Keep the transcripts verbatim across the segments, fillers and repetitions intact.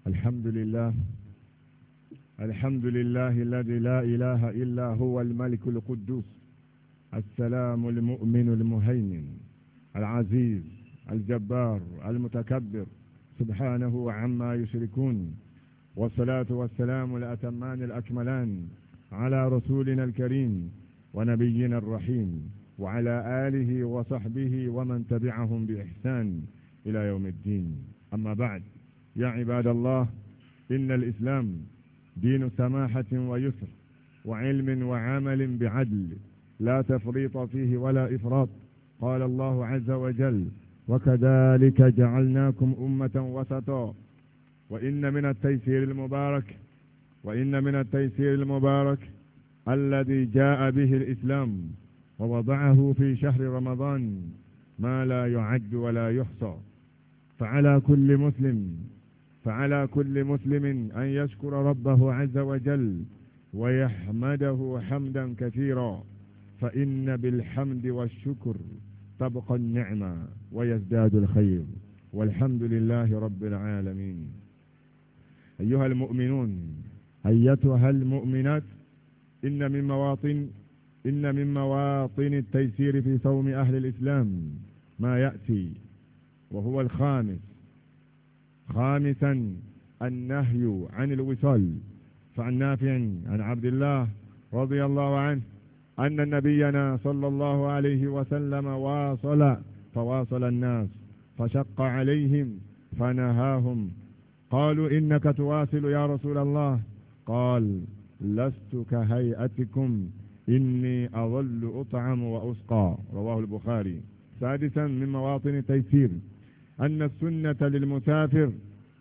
الحمد لله الحمد لله الذي لا إله إلا هو الملك القدوس السلام المؤمن المهيمن العزيز الجبار المتكبر سبحانه عما يشركون، والصلاة والسلام الأتمان الأكملان على رسولنا الكريم ونبينا الرحيم وعلى آله وصحبه ومن تبعهم بإحسان إلى يوم الدين. أما بعد، يا عباد الله، إن الإسلام دين سماحة ويسر وعلم وعمل بعدل لا تفريط فيه ولا إفراط. قال الله عز وجل: وكذلك جعلناكم أمة وسطا. وإن من التيسير المبارك وإن من التيسير المبارك الذي جاء به الإسلام ووضعه في شهر رمضان ما لا يعد ولا يحصى. فعلى كل مسلم فعلى كل مسلم أن يشكر ربه عز وجل ويحمده حمدا كثيرا، فإن بالحمد والشكر تبقى النعمة ويزداد الخير، والحمد لله رب العالمين. أيها المؤمنون، أيتها المؤمنات، إن من مواطن إن من مواطن التيسير في صوم أهل الإسلام ما يأتي، وهو الخامس خامسا النهي عن الوصال. فعن نافع عن عبد الله رضي الله عنه أن نبينا صلى الله عليه وسلم واصل فواصل الناس فشق عليهم فنهاهم. قالوا: إنك تواصل يا رسول الله؟ قال: لست كهيئتكم، إني أظل أطعم وأسقى. رواه البخاري. سادسا من مواطن التيسير أن السنة للمسافر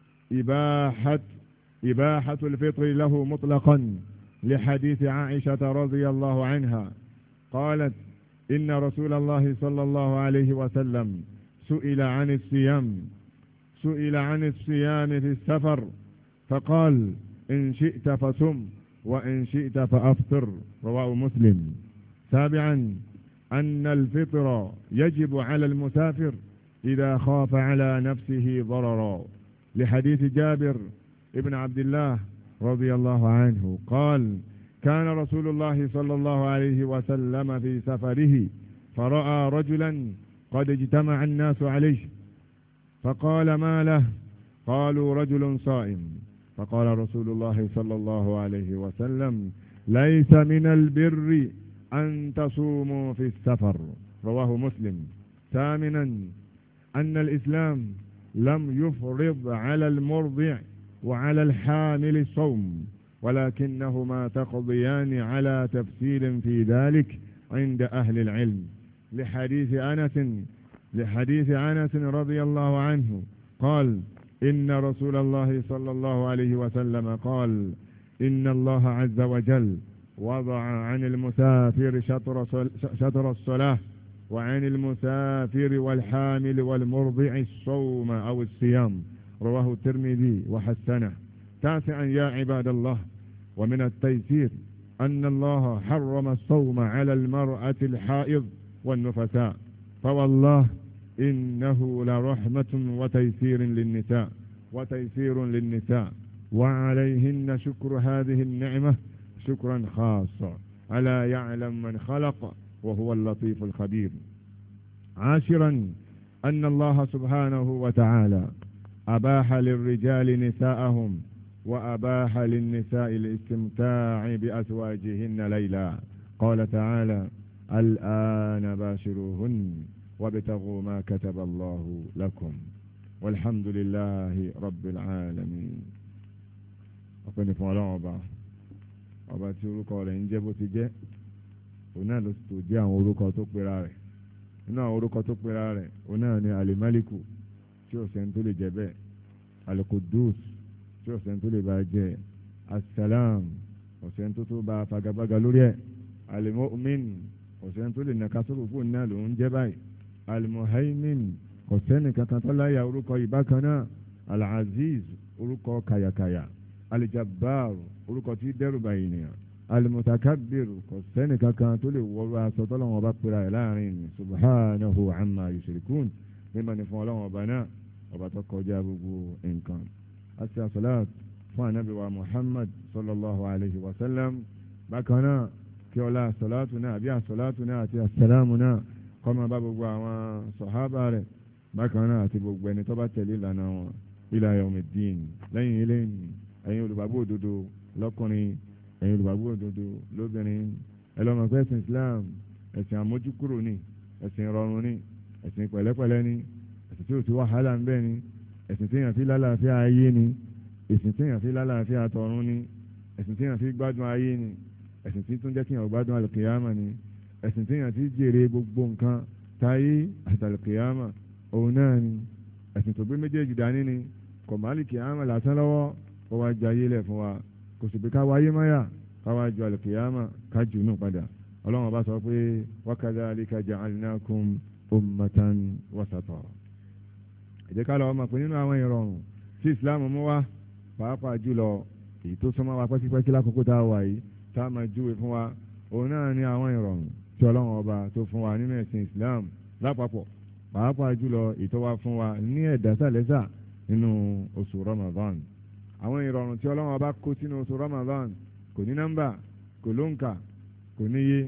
إباحة إباحة الفطر له مطلقا، لحديث عائشة رضي الله عنها قالت: إن رسول الله صلى الله عليه وسلم سئل عن الصيام سئل عن الصيام في السفر فقال: إن شئت فصم وإن شئت فأفطر. رواه مسلم. سابعا أن الفطر يجب على المسافر إذا خاف على نفسه ضررا، لحديث جابر ابن عبد الله رضي الله عنه قال: كان رسول الله صلى الله عليه وسلم في سفره فرأى رجلا قد اجتمع الناس عليه فقال: ما له؟ قالوا: رجل صائم. فقال رسول الله صلى الله عليه وسلم: ليس من البر أن تصوموا في السفر. رواه مسلم. ثامنا أن الإسلام لم يفرض على المرضع وعلى الحامل الصوم، ولكنهما تقضيان على تفصيل في ذلك عند أهل العلم، لحديث أنس لحديث أنس رضي الله عنه قال: إن رسول الله صلى الله عليه وسلم قال: إن الله عز وجل وضع عن المسافر شطر, شطر الصلاة، وعن المسافر والحامل والمرضع الصوم أو الصيام. رواه الترمذي وحسنه. تاسعا يا عباد الله، ومن التيسير أن الله حرم الصوم على المرأة الحائض والنفساء، فوالله إنه لرحمة وتيسير للنساء وتيسير للنساء وعليهن شكر هذه النعمة شكرا خاصا، ألا يعلم من خلق وهو اللطيف الخبير. عاشرا أن الله سبحانه وتعالى أباح للرجال نساءهم وأباح للنساء الاستمتاع بأزواجهن ليلا. قال تعالى: الآن باشروهن وابتغوا ما كتب الله لكم، والحمد لله رب العالمين. أقول فعلا أبا أبا تقول إن جبت جاء ona ló tó jẹ́ àwọn orúkọ tó pera rẹ̀. Nínú àwọn orúkọ tó pera rẹ̀ ona ni alimaliku, tí ó sẹ́ni tó lè jẹ́ bẹ́ẹ̀; alikudus, tí ó sẹ́ni tó lè bá jẹ́; asalam, ọ̀sẹ́ni tó tó bá fagabaga lórí ẹ̀; alimomin, ọ̀sẹ́ni tó lè nàka sókò fún náà ló ń jẹ́ báyìí; alimohaimin, ọ̀sẹ́ni kankan tó láyà orúkọ ìbákan náà; alaziz, orúkọ kàyàkàyà; alijabbar, orúkọ tí dẹ́rù bá ènìyàn; المتكبر kò sẹ́ni kankan tó lè wọrú aṣọ tọ́lọ́wọ́n ọba pera ẹ̀ láàrin ni subhanahu amma yushrikun. mímọ́ ni fún ọlọ́wọ́n ọba náà, ọba tó kọjá gbogbo nǹkan. àti àsọ̀láàt fún ànábì wa Muhammad sallallahu alayhi wa sallam bákan náà kí ọlá àsọ̀láàtù náà àbí àsọ̀láàtù náà àti àsàlámù náà kó máa bá gbogbo àwọn sọ̀hábà rẹ̀ bákan náà àti gbogbo ẹni tó bá tẹ̀lé ìlànà wọn ila yawmiddin lẹ́yìn ilé ẹ̀yin olùgbàgbọ́ òdodo lọ́kùnrin ẹ̀yin olùgbàgbọ́ òdodo lóbìnrin ẹlọ́mọ pé ẹ̀sìn Islam ẹ̀sìn àmójúkúrò ni ẹ̀sìn ìrọ̀rùn ni ẹ̀sìn pẹ̀lẹ́pẹ̀lẹ́ ni ẹ̀sìn tí ò sí wàhálà ń bẹ ni ẹ̀sìn tí èèyàn fi lálàáfíà ayé ni ẹ̀sìn tí èèyàn fi lálàáfíà tọ̀run ni ẹ̀sìn tí èèyàn fi gbádùn ayé ni ẹ̀sìn tí tún jẹ́ kí èèyàn gbádùn àlùkìyàmà ni ẹ̀sìn tí èèyàn fi jèrè gbogbo nǹkan táyé àti àlùkìyàmà òun náà ni ẹ̀sìn tó gbé méjèèjì dání ni kò má àlùkìyàmà lásán lọ́wọ́ ó wá jẹ ayé lẹ̀ fún wa kò sì pé ká wáyé máyà ká wá ju àlùkìyàmà ká jù nù padà ọlọ́run bá sọ pé wa kadhalika ja'alnakum ummatan wasata. ẹ jẹ́ ká lọ́ọ́ mọ̀ pé nínú àwọn ìrọ̀rùn tí ìsìláàmù mú wá pàápàá jùlọ èyí tó súnmọ́ wa pẹ́kípẹ́kí lákòókò tá a wà yìí tá a máa júwe fún wa òun náà ní àwọn ìrọ̀rùn tí ọlọ́run ọba tó fún wa nínú ẹ̀sìn ìsìláàmù lápapọ̀ pàápàá jùlọ èyí tó wá fún wa ní ẹ̀dá sàlẹ́sà nínú oṣù Ramadan. àwọn ìrọ̀rùn tí ọlọ́run ọba kó sínú oṣù Ramadan kò ní nọ́mbà kò lóǹkà kò níye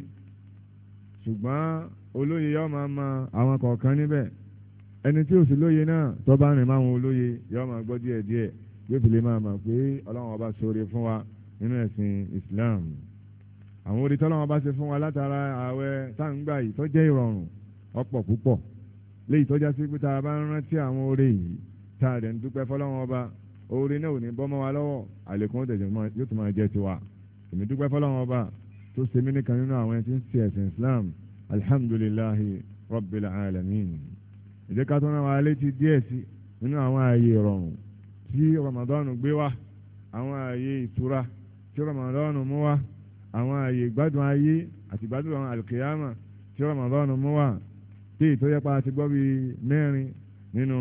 ṣùgbọ́n olóye yóò máa ma àwọn kọ̀ọ̀kan níbẹ̀ ẹni tí ó sì lóye náà tó bá rìn máwọn olóye yóò máa gbọ́ díẹ̀ díẹ̀ yóò fi lè máa mọ̀ pé ọlọ́run ọba ṣoore fún wa nínú ẹ̀sìn Islam. àwọn orí tọ́lọ́run ọba ṣe fún wa látara ààwẹ̀ táǹgbà yìí tó jẹ́ ìrọ̀rùn ọ̀pọ̀ púpọ̀ léyìí tó já sí pé tá a bá ń rántí àwọn oore yìí tá a dẹ̀ ń dúpẹ́ fọlọ́run ọba oore náà ò ní bọ́ mọ́ wa lọ́wọ́ àlékún yóò tún máa jẹ́ tiwa èmi dúpẹ́ fọlọ́run ọba tó ṣe mí nìkan nínú àwọn ẹni tí ń ṣe ẹ̀sìn Islam alhamdulillahi rabbil alamin. ìdí ká tó náà wà létí díẹ̀ sí nínú àwọn ààyè ìrọ̀rùn tí Ramadan gbé wá àwọn ààyè ìtura tí Ramadan mú wá àwọn ààyè ìgbádùn ayé àti ìgbádùn àwọn alkiyama tí Ramadan mú wá tí ìtọ́jẹ́pá ti gbọ́ bíi mẹ́rin nínú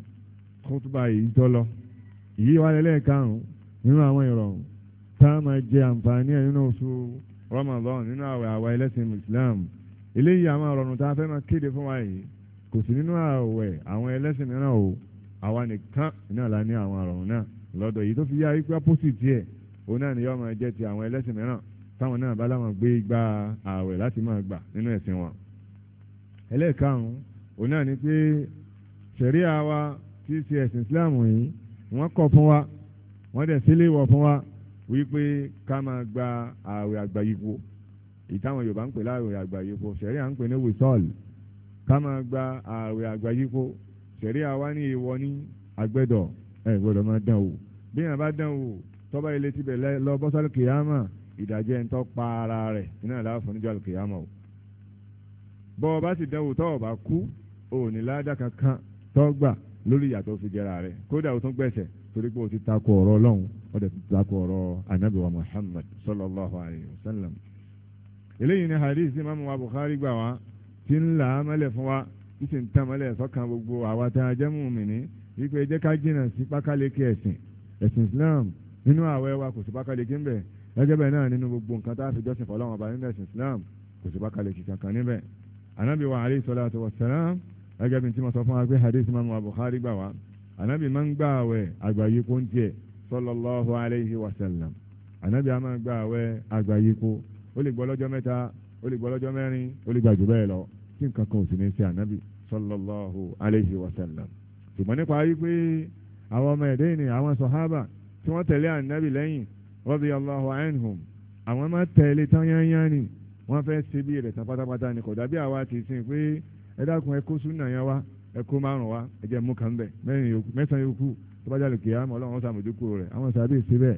kútùbà yìí tó lọ yìí wà lẹ́lẹ́ẹ̀karùn-ún nínú àwọn ìrọ̀rùn tá a máa jẹ àǹfààní ẹ̀ nínú oṣù Ramadan nínú àwẹ̀ àwa ẹlẹ́sìn Islam eléyìí àwọn ọ̀rọ̀ tá a fẹ́ máa kéde fún wa yìí kò sí nínú àwẹ̀ àwọn ẹlẹ́sìn mìíràn o àwa nìkan náà la ní àwọn ọ̀rọ̀ náà lọ́dọ̀ yìí tó fi yá wípé opposite ẹ̀ òun náà ni yóò máa jẹ́ ti àwọn ẹlẹ́sìn mìíràn táwọn náà bá láwọn gbé igba àwẹ̀ láti máa gbà nínú ẹ̀sìn wọn. ẹlẹ́ẹ̀karùn-ún òun náà ni pé ṣẹ̀ríà wa tí í ṣe ẹ̀sìn Islam yìí wọ́n kọ̀ fún wa wọ́n dẹ̀ sílé wọ̀ fún wa wípé ká máa gba ààwẹ̀ àgbáyípo ìtàwọn Yorùbá ń pè láàwẹ̀ àgbáyípo ṣẹ̀ríà ń pè ní wìsọ́ọ̀lù ká máa gba ààwẹ̀ àgbáyípo ṣẹ̀ríà wá ní ìwọ ní agbẹ́dọ̀ ẹ̀ gbọ́dọ̀ máa dán wò bí yàn bá dán wò tọ́ba ilé tibẹ̀ lọ bọ́sálù kìyàmà ìdajẹ́ ń tọ́ pa ara rẹ̀ iná ìlà fún níjọ́ kìyàmà o bọ́ ọ bá sì dán wò tọ́ ọ bá kú ò ní ládàá kankan tọ́ gbà lórí ìyàtọ̀ fi jẹra rẹ̀ kódà ó tún gbẹ̀sẹ̀ torí pé o ti takò ọ̀rọ̀ Ọlọ́run ó dẹ̀ ti takò ọ̀rọ̀ Ànábì wa Muhammad sallallahu alayhi wa sallam. eléyìí ni hadith Imam wa Bukhari gbà wá tí ń là á mẹ́lẹ̀ fún wa tí sì ń tàn mẹ́lẹ̀ sọ́kàn gbogbo àwa tá a jẹ́ mùmínì wípé ẹ jẹ́ ká jìnnà sí pákáleke ẹ̀sìn ẹ̀sìn Islam nínú àwẹ̀ wa kò sí pákáleke ńbẹ̀ gẹ́gẹ́ bẹ́ẹ̀ náà nínú gbogbo nǹkan tá a fi jọ́sìn fọlọ́wọn ọba nínú ẹ̀sìn Islam kò sí pákáleke kankan níbẹ̀. Ànábì wa alayhi salatu wa salam gẹ́gẹ́ bí tí mo sọ fún wa pé hadith Imam wa Bukhari gbà wá Ànábì máa ń gbà àwẹ̀ àgbáyépo ń tiẹ̀ sallallahu alayhi wa sallam. Ànábì a máa gbà àwẹ̀ àgbáyépo ó lè gbọ́ lọ́jọ́ mẹ́ta ó lè gbọ́ lọ́jọ́ mẹ́rin ó lè gbà jù bẹ́ẹ̀ lọ tí nǹkan kan ò sì ní ṣe Ànábì sallallahu alayhi wa sallam. ṣùgbọ́n nípa wípé àwọn ọmọ ẹ̀dẹ́ ni àwọn sọ̀hábà tí wọ́n tẹ̀lé Ànábì lẹ́yìn radiyallahu anhum àwọn máa tẹ̀lé tán yányán ni wọ́n fẹ́ ṣe bí rẹ̀ tán pátápátá ni kò dàbí àwa ti sìn pé ẹ dákun ẹ kó súnà yẹn wá ẹ kó márùn wá ẹ jẹ́ mú kan bẹ̀ mẹ́sàn-án yòókù tó bá jáde kìí àmọ́ ọlọ́run sàmójúkú rẹ̀ àwọn sàbí ṣe bẹ́ẹ̀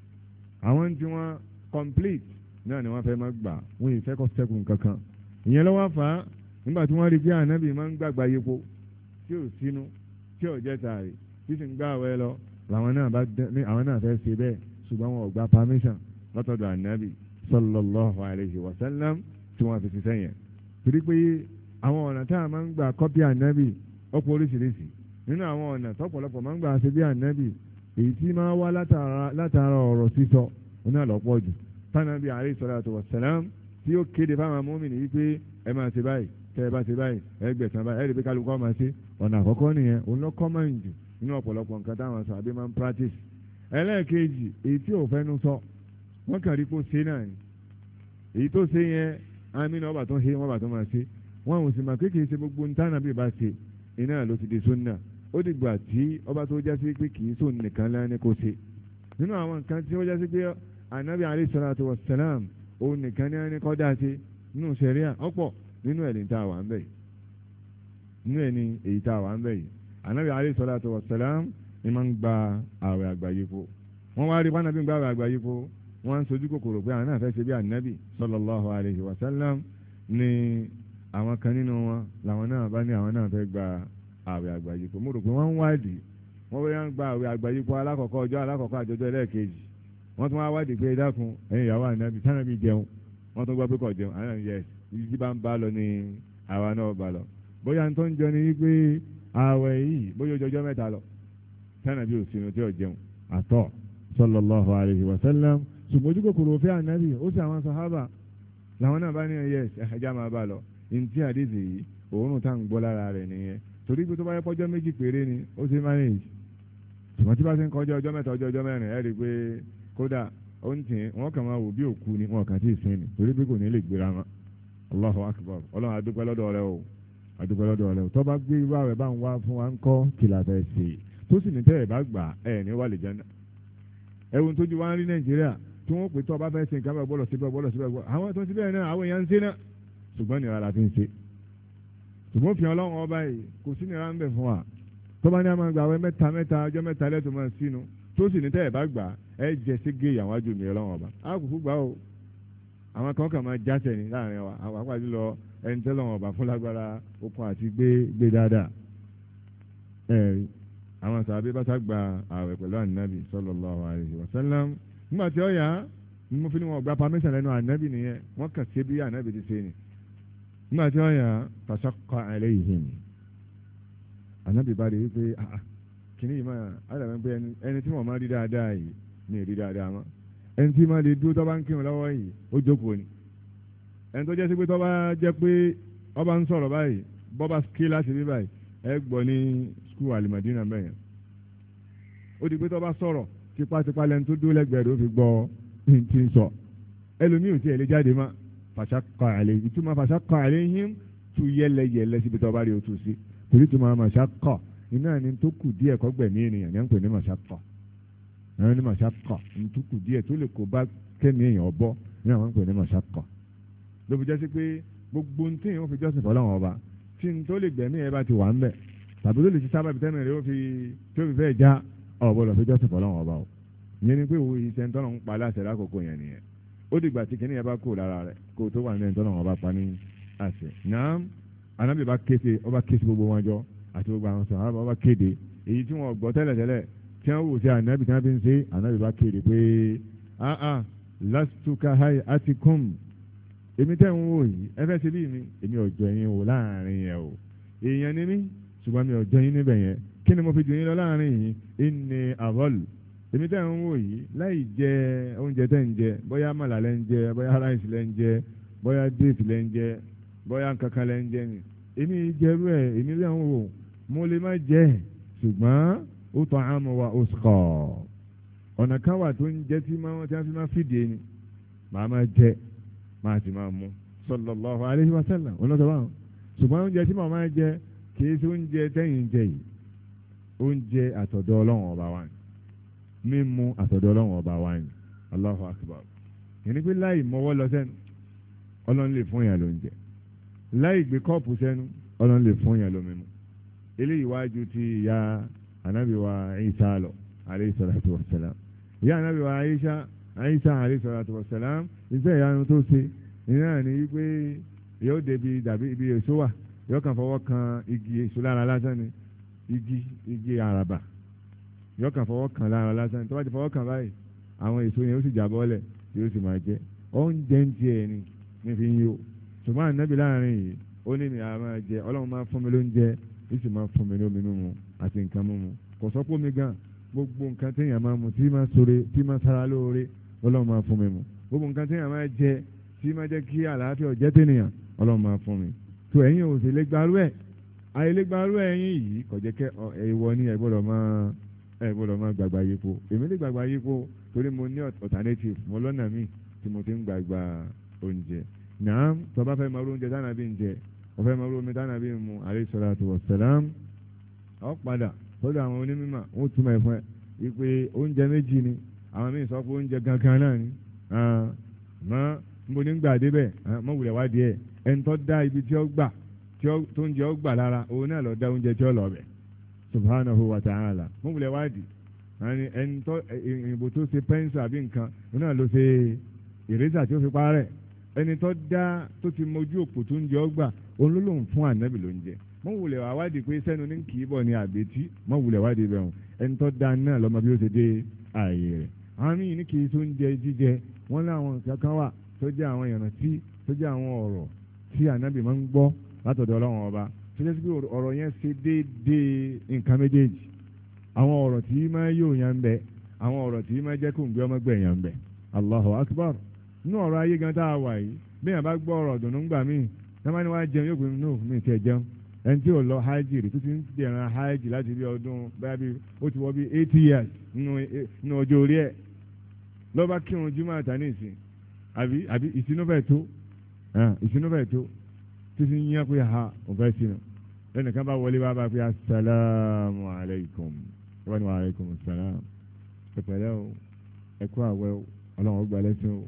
àwọn tí wọ́n complete náà ni wọ́n fẹ́ máa gbà wọ́n yìí fẹ́ kọ́ sẹ́kùn kankan ìyẹn lọ́wọ́ fà á nígbà tí wọ́n rí pé Ànábì máa ń gbàgbà yepo tí ò sínú tí ò jẹ́ tààrí tí sì ń gbà wẹ́ lọ làwọn náà bá ní àwọn náà fẹ́ ṣe bẹ́ẹ̀ ṣùgbọ́n wọn ò gba permission lọ́tọ̀dọ̀ Ànábì sallallahu alayhi wa sallam tí wọ́n fi ṣiṣẹ́ yẹn torí pé àwọn ọ̀nà tá a máa ń gbà kọ́pì Ànábì ọ̀pọ̀ oríṣiríṣi nínú àwọn ọ̀nà tọ́pọ̀lọpọ̀ máa ń gbà ṣe bí Ànábì èyí tí máa wá látara ọ̀rọ̀ sísọ oní àlọ́pọ̀ jù tánàbí alayhi salatu wassalam tí ó kéde fáwọn mùmínì wípé ẹ máa ṣe báyìí tẹ́ ẹ bá ṣe báyìí ẹ gbẹ̀san báyìí ẹ rí pé kálukọ́ máa ṣe ọ̀nà àkọ́kọ́ nìyẹn òun ló kọ́mọ̀ jù nínú ọ̀pọ̀lọpọ̀ nǹkan táwọn sọ àbí máa ń practice. ẹlẹ́ẹ̀kejì èyí tí ò fẹ́nu sọ wọ́n kàn rí kó ṣe náà ni èyí tó ṣe yẹn àmì náà ọba tó ṣe wọ́n bá tó máa ṣe wọ́n ò sì máa kékeré ṣe gbogbo ntánà bí ìbá ṣe iná ló ti di sunna ó dìgbà tí ọba tó jásí pé kì í sóun nìkan lẹ́ni kó ṣe nínú àwọn nǹkan tí ó jásí pé anabi alayhi salatu wa salam òun nìkan ní ẹni kọ́ dá ṣe nínú sẹ̀ríà ọ̀pọ̀ nínú ẹ̀ ní tá a wà ń bẹ̀ yìí nínú ẹ̀ ní èyí tá a wà ń bẹ̀ yìí anabi alayhi salatu wa salam ni máa ń gba àwẹ̀ àgbáyépo wọ́n wá rí pànàbí ń gba àwẹ̀ àgbáyépo wọ́n ń sojú kòkòrò pé àwọn náà fẹ́ ṣe bí anabi sallallahu alayhi wa sallam ni àwọn kan nínú wọn làwọn náà bá ní àwọn náà fẹ́ gba àwẹ̀ àgbáyépo mo rò pé wọ́n ń wádìí wọ́n wọ́n ń gba àwẹ̀ àgbáyépo alákọ̀ọ́kọ́ ọjọ́ alákọ̀ọ́kọ́ àjọjọ́ ẹlẹ́ẹ̀kejì wọ́n tún wá wádìí pé dákun ẹ̀yin ìyàwó ànábì sànábì jẹun wọ́n tún gbọ́ pé kò jẹun àwọn yẹ ìdí bá ń bá lọ ní àwa náà bá lọ bóyá ń tó ń jọ ní wípé àwẹ̀ yìí bóyá ọjọ́ mẹ́ta lọ sànábì ò sínú tí ò jẹun àtọ̀ sallallahu alayhi wa sallam ṣùgbọ́n ojú kòkòrò òfin ànábì ó sì àwọn sàhábà làwọn náà bá ní ẹyẹ ẹja máa bá lọ ntí àdìsí yìí òórùn tá à ń gbọ́ lára rẹ̀ nìyẹn torí pé tó bá yẹ pọ́jọ́ méjì péré ni ó ṣe manage ṣùgbọ́n tí bá ṣe ń kọjá ọjọ́ mẹ́ta ọjọ́ ọjọ́ mẹ́rin ẹ̀ rí i pé kódà ó ń tì wọ́n kàn máa wò bí òkú ni wọn kàn tí ì sin ni torí pé kò ní lè gbéra wọn Allahu akbar ọlọ́run adúpẹ́ lọ́dọ̀ rẹ o adúpẹ́ lọ́dọ̀ rẹ o tó bá gbé irú àwẹ̀ bá ń wá fún wa ń kọ́ kìlà fẹ́ ṣe tó sì ní tẹ́lẹ̀ bá gbà ẹ̀ ní wà lè jẹ́nà ẹ̀wùn tójú wa ń rí Nàìjíríà tí wọ́n pè tó bá fẹ́ ṣe nǹkan bẹ́ẹ̀ gbọ́dọ̀ síbẹ̀ gbọ́dọ̀ síbẹ̀ gbọ́dọ̀ àwọn tó ń síbẹ̀ náà àwọn èèyàn ń ṣe náà ṣùgbọ́n nira la fi ń ṣe ṣùgbọ́n fi ọlọ́run ọba yìí kò sí nira ń bẹ̀ fún wa tó bá ní a máa gbà wẹ́ mẹ́ta mẹ́ta ọjọ́ mẹ́ta lẹ́tọ̀ máa sínú tó sì ní tẹ́ ẹ̀ bá gbà ẹ jẹ́ sí gé ìyàwó àjò mi ọlọ́run ọba á kúkú gbà ó àwọn kan kàn máa jáṣẹ ní láàrin wa àwọn àpàdé lọ ẹni tẹ́ lọ́wọ́ ọba fún lágbára okun àti gbé gbé dáadáa ẹ àwọn sàbí bá sá gba ààwẹ̀ pẹ̀lú ànábì sallallahu alaihi wasallam nígbà tí ó yá mo fi ni wọn gba permission lẹ́nu ànábì nìyẹn wọ́n kàn ṣe bí ànábì ti ṣe ni nígbà tí wọ́n yà fashaqqa alayhim ànábì bá rí i pé kìnnì yìí máa àdàbẹ̀ pé ẹni tí wọ́n máa rí dáadáa yìí ní èrí dáadáa mọ́ ẹni tí máa lè dúró tó bá ń kírun lọ́wọ́ yìí ó jókòó ni ẹni tó jẹ́ sí pé tó bá jẹ́ pé ọba ń sọ̀rọ̀ báyìí bọ́ba ké láti rí báyìí ẹ gbọ́ ní skul alimadina bẹ́yẹn ó di pé tó bá sọ̀rọ̀ tipátipá lẹ́nu tó dúró lẹ́gbẹ̀ẹ́ rẹ̀ ó fi gbọ́ ti ń sọ ẹlòmíì ò tí ẹ lè jáde má fashaqqa alayhim ìtumọ̀ fashaqqa alayhim tu yẹlẹyẹlẹ síbi tó bá rí o tù sí torí tó máa mashaqqa iná ni tó kù díẹ̀ kọ́ gbẹ̀mí ènìyàn ní à ń pè ní mashaqqa ẹ̀rọ ní mashaqqa ní tó kù díẹ̀ tó lè kó bá kẹ́mi èèyàn bọ́ ní àwọn ń pè ní mashaqqa ló fi jẹ́ sí pé gbogbo ní téèyàn fi jọ́sìn fọlọ́wọ́n ọba tí n tó lè gbẹ̀mí ẹ bá ti wà ń bẹ̀ tàbí tó lè ti sábà bìtẹ́nu rẹ̀ ó fi tó fi fẹ́ já ọ̀bọ̀lọ̀ fi jọ́sìn fọlọ́wọ́n ọba o ìyẹn ni pé òwe iṣẹ́ ń tọ́nà ń pa aláṣẹ lákòókò yẹn nìyẹn ó dìgbà tí kìnìyàn bá kó lára rẹ̀ kó tó wà ní ẹni tọ́nà wọn bá pa ní àṣẹ náà anábì bá kéde ọba kéde gbogbo wọn jọ àti gbogbo àwọn sọ̀rọ̀ ọba kéde èyí tí wọn gbọ́ tẹ́lẹ̀tẹ́lẹ̀ tí wọ́n wò sí ànábì tí wọ́n fi ń ṣe ànábì bá kéde pé ah ah lastuka hai atikum èmi tẹ́ ń wò yìí ẹ fẹ́ ṣe bí mi èmi ọ̀jọ̀ yín wò láàrin yẹn o èèyàn ni mí ṣùgbọ́n mi ọ̀jọ̀ yín níbẹ̀ yẹn kí ni mo fi jù yín lọ láàrin yìí inni avọ́lù èmi tẹ́ ń wò yìí láì jẹ oúnjẹ tẹ́ ń jẹ bóyá màlà lẹ́ ń jẹ bóyá ráìsì lẹ́ ń jẹ bóyá déètì lẹ́ ń jẹ bóyá nǹkankan lẹ́ ń jẹ ni èmi jẹrú ẹ̀ èmi lẹ́ ń wò mo lè má jẹ ṣùgbọ́n ó tọ́ àmọ́ wa ó sọ̀ ọ̀nà kan wà tó ń jẹ tí wọ́n fi máa fìdí ẹni màá máa jẹ máa sì máa mú sallallahu alaihi wasallam ọlọ́dọ̀ báwọn ṣùgbọ́n oúnjẹ tí màá máa jẹ kì í ṣe oúnjẹ tẹ́yìn jẹ yìí oúnjẹ àtọ̀dọ̀ ọlọ́run ọba wa ni mímu àtọ̀dọ̀ ọlọ́run ọba wa ni Allahu akbar yẹn ni pé láì mọ́wọ́ lọ sẹ́nu ọlọ́run lè fún yàn lóúnjẹ láì gbé kọ́ọ̀pù sẹ́nu ọlọ́run lè fún yàn lómi mu eléyìí wájú ti ìyá anabi wa Isa lọ alayhi salatu wa salam ìyá anabi wa Aisha Aisha alayhi salatu wa salam iṣẹ́ ìyanu tó ṣe ìyá ni wípé yóò débi dàbí ibi èso wà yóò kàn fọwọ́ kan igi èso lára lásán ni igi igi àràbà yóò kàn fọwọ́ kan lára lásán tó bá ti fọwọ́ kan báyìí àwọn èso yẹn ó sì jábọ́lẹ̀ yóò sì máa jẹ oúnjẹ ń tiẹ̀ ni ní fi ń yó ṣùgbọ́n ànábì láàrin yìí ó ní mi àá máa jẹ ọlọ́run máa fún mi lóúnjẹ ó sì máa fún mi ní omi mímu àti nǹkan mímu kò sọ pé omi gan gbogbo nǹkan téèyàn máa mu tí máa sore tí máa sara lóore ọlọ́run máa fún mi mu gbogbo nǹkan téèyàn máa jẹ tí máa jẹ́ kí àlàáfíà ọ̀jẹ́ tènìyàn ọlọ́run máa fún mi tó ẹ̀yin ò sì lè gbarú ẹ̀ àìlègbàrú ẹ̀yin yìí kò jẹ́ kẹ́ ìwọ ní ẹ gbọ́dọ̀ máa ẹ gbọ́dọ̀ máa gbàgbà yípo èmi lè gbàgbà yípo torí mo ní alternative mo lọ́nà míì tí mo ti ń gbàgbà oúnjẹ náà tó bá fẹ́ máa rú oúnjẹ dáná bí ń jẹ ó fẹ́ máa rú omi dáná bí ń mu alayhi salatu wassalam ó padà sọ́dọ̀ àwọn onímọ̀ wọ́n túmọ̀ ẹ̀ fún ẹ wípé oúnjẹ méjì ni àwọn míì sọ pé oúnjẹ gangan náà ni mọ́ mo ní gbà débẹ̀ mọ́ wulẹ̀ wá díẹ̀ ẹni tó dá ibi tí ó gbà tó ń jẹ ó gbà lára òun náà lọ dá oúnjẹ tí ó lọ bẹ̀ subhanahu wa ta'ala mọ́ wulẹ̀ wá dì ẹni tó ìbò tó ṣe pẹ́ńsì àbí nǹkan òun náà ló ṣe ìrẹ́sà tí ó fi parẹ́ ẹni tó dá tó ti mojú òpó tó ń jẹ ó gbà òun ló lòun fún ànábì ló ń jẹ mọ́ wulẹ̀ wá wádìí pé sẹ́nu ní kì í bọ̀ ní àbẹ́tí mọ́ wulẹ̀ wádìí bẹ̀ hàn ẹni tó dá náà lọ́mọ bí ó ṣe dé ààyè rẹ̀ àwọn míì ní kì í tó ń jẹ jíjẹ wọ́n láwọn nǹkan kan wà tó jẹ́ àwọn ìrántí tó jẹ́ àwọn ọ̀rọ̀ tí ànábì máa ń gbọ́ látọ̀dọ̀ ọlọ́run ọba tó jẹ́ sí pé ọ̀rọ̀ yẹn ṣe déédéé nǹkan méjèèjì àwọn ọ̀rọ̀ tí máa yóò yan bẹ àwọn ọ̀rọ̀ tí máa jẹ́ kó ń gbé ọmọ gbẹ̀ yan bẹ Allahu akbar nínú ọ̀rọ̀ ayé gan tá a wà yìí bí yàn bá gbọ́ ọ̀rọ̀ dùnú ńgbà míì náà máa ní wàá jẹun yóò gbé nù mí tiẹ̀ jẹun ẹni tí ò lọ hajj rè tó ti ń dẹ̀ran hajj láti bí ọdún báyà bí ó ti wọ́ bí eighty years nínú ọjọ́ orí ẹ̀ lọ́ba kírun jùmọ̀ àtàní ìsìn àbí àbí ìsinú fẹ́ tó ìsinú fẹ́ tó títí ń yàn pé ha ò fẹ́ sinú lẹ́nìkan bá wọlé wá bá pé asalaamu alaykum wọ́n ní wa alaykum salaam pẹ̀pẹ̀lẹ́ o ẹ̀kú àwẹ̀ o ọlọ́run ó gba lẹ́sìn o